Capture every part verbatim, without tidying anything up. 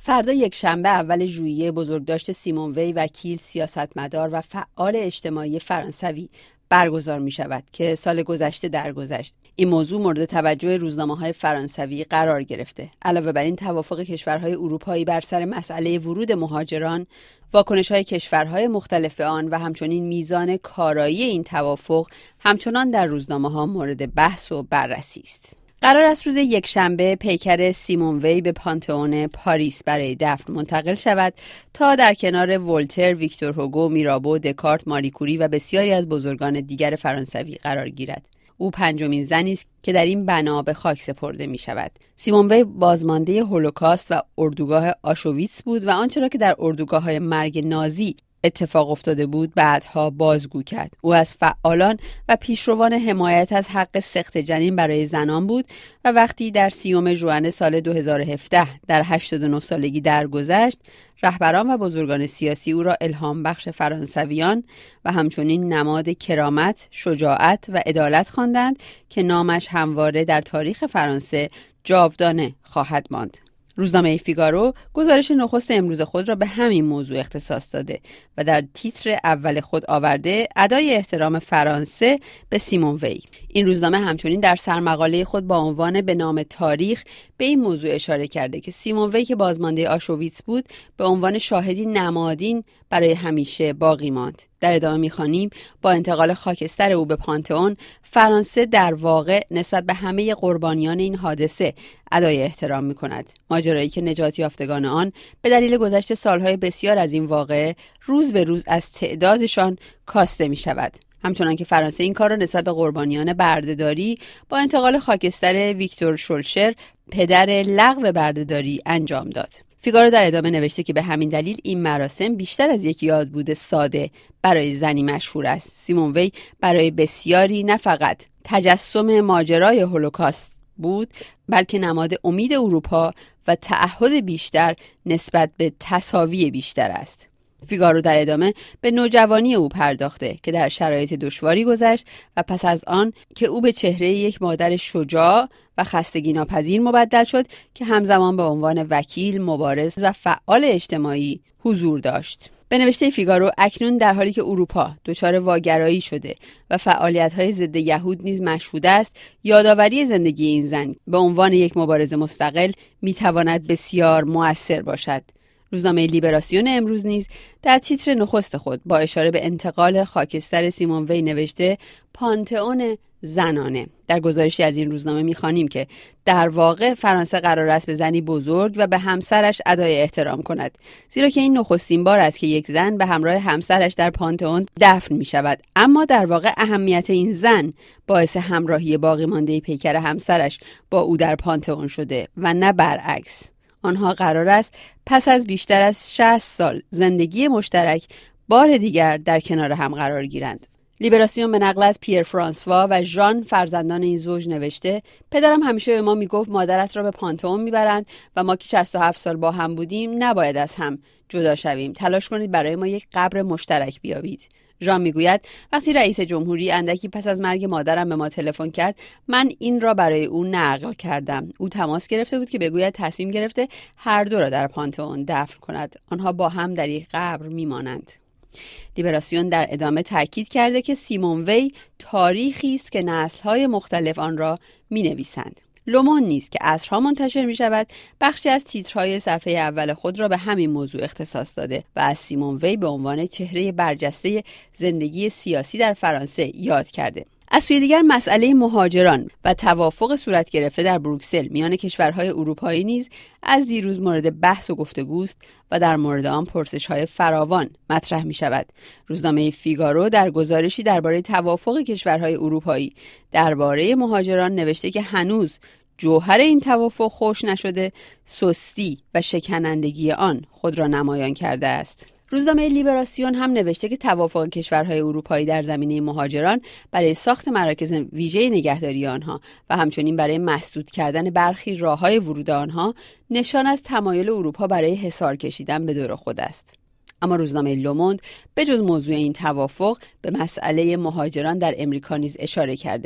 فردا یکشنبه اول ژوئیه بزرگداشت سیمون وی وکیل، سیاستمدار و فعال اجتماعی فرانسوی برگزار می شود که سال گذشته درگذشت. این موضوع مورد توجه روزنامه‌های فرانسوی قرار گرفته. علاوه بر این، توافق کشورهای اروپایی بر سر مسئله ورود مهاجران، واکنش‌های کشورهای مختلف به آن و همچنین میزان کارایی این توافق همچنان در روزنامه‌ها مورد بحث و بررسی است. قرار است روز یکشنبه پیکر سیمون وی به پانتئون پاریس برای دفن منتقل شود تا در کنار ولتر، ویکتور هوگو، میرابو، دکارت، ماری کوری و بسیاری از بزرگان دیگر فرانسوی قرار گیرد. او پنجمین زنی است که در این بنا به خاک سپرده می شود. سیمون وی بازمانده هولوکاست و اردوگاه آشویتس بود و آنچه را که در اردوگاه‌های مرگ نازی اتفاق افتاده بود بعدها بازگو کرد. او از فعالان و پیشروان حمایت از حق سقط جنین برای زنان بود و وقتی در سیوم ژوئن سال دو هزار و هفده در هشتاد و نه سالگی درگذشت، رهبران و بزرگان سیاسی او را الهام بخش فرانسویان و همچنین نماد کرامت، شجاعت و عدالت خواندند که نامش همواره در تاریخ فرانسه جاودانه خواهد ماند. روزنامه فیگارو گزارش نخست امروز خود را به همین موضوع اختصاص داده و در تیتر اول خود آورده ادای احترام فرانسه به سیمون وی. این روزنامه همچنین در سرمقاله خود با عنوان به نام تاریخ به این موضوع اشاره کرده که سیمون وی که بازمانده آشویتس بود به عنوان شاهدی نمادین برای همیشه باقی ماند. در ادامه می‌خوانیم با انتقال خاکستر او به پانتئون، فرانسه در واقع نسبت به همه قربانیان این حادثه ادای احترام می‌کند. ماجرایی که نجات یافتگان آن به دلیل گذشت سالهای بسیار از این واقعه روز به روز از تعدادشان کاسته می‌شود. همچنان که فرانسه این کار را نسبت به قربانیان بردهداری با انتقال خاکستر ویکتور شولشر، پدر لغو بردهداری، انجام داد. فیگارو در ادامه نوشته که به همین دلیل این مراسم بیشتر از یک یادبود ساده برای زنی مشهور است. سیمون وی برای بسیاری نه فقط تجسم ماجرای هولوکاست بود، بلکه نماد امید اروپا و تعهد بیشتر نسبت به تساوی بیشتر است. فیگارو در ادامه به نوجوانی او پرداخته که در شرایط دشواری گذشت و پس از آن که او به چهره یک مادر شجاع و خستگی ناپذیر مبدل شد که همزمان به عنوان وکیل، مبارز و فعال اجتماعی حضور داشت. به نوشته فیگارو، اکنون در حالی که اروپا دچار واگرایی شده و فعالیت‌های ضد یهود نیز مشهود است، یادآوری زندگی این زن به عنوان یک مبارز مستقل می‌تواند بسیار مؤثر باشد. روزنامه لیبراسیون امروز نیز در تیتر نخست خود با اشاره به انتقال خاکستر سیمون وی نوشته پانتئون زنانه. در گزارشی از این روزنامه می‌خوانیم که در واقع فرانسه قرار است به زنی بزرگ و به همسرش ادای احترام کند، زیرا که این نخستین بار است که یک زن به همراه همسرش در پانتئون دفن می‌شود. اما در واقع اهمیت این زن باعث همراهی باقی مانده پیکر همسرش با او در پانتئون شده و نه برعکس. آنها قرار است پس از بیشتر از شصت سال زندگی مشترک بار دیگر در کنار هم قرار گیرند. لیبراسیون به نقل از پیر فرانسوا و ژان، فرزندان این زوج، نوشته پدرم همیشه به ما میگفت مادرت را به پانتئون میبرند و ما که شصت و هفت سال با هم بودیم نباید از هم جدا شویم. تلاش کنید برای ما یک قبر مشترک بیابید. ژان میگوید وقتی رئیس جمهوری اندکی پس از مرگ مادرم به ما تلفن کرد، من این را برای او نقل کردم. او تماس گرفته بود که بگوید تصمیم گرفته هر دو را در پانتئون دفن کند. آنها با هم در یک قبر میمانند. لیبراسیون در ادامه تاکید کرده که سیمون وی تاریخی است که نسل‌های مختلف آن را می‌نویسند. لومون نیز که عصرها منتشر می شود بخشی از تیترهای صفحه اول خود را به همین موضوع اختصاص داده و از سیمون وی به عنوان چهره برجسته زندگی سیاسی در فرانسه یاد کرده. از سوی دیگر مسئله مهاجران و توافق صورت گرفته در بروکسل میان کشورهای اروپایی نیز از دیروز مورد بحث و گفتگوست و در مورد آن پرسش‌های فراوان مطرح می شود. روزنامه فیگارو در گزارشی درباره توافق کشورهای اروپایی درباره مهاجران نوشته که هنوز جوهر این توافق خوش نشده، سستی و شکنندگی آن خود را نمایان کرده است. روزنامه لیبراسیون هم نوشته که توافق کشورهای اروپایی در زمینه مهاجران برای ساخت مراکز ویژه نگهداری آنها و همچنین برای مسدود کردن برخی راه‌های ورود آنها نشان از تمایل اروپا برای حصار کشیدن به دور خود است. اما روزنامه لوموند به جز موضوع این توافق به مسئله مهاجران در امریکا نیز اشاره کرده.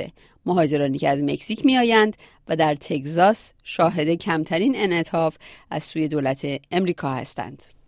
مهاجرانی که از مکزیک میآیند و در تگزاس شاهد کمترین انعطاف از سوی دولت امریکا هستند.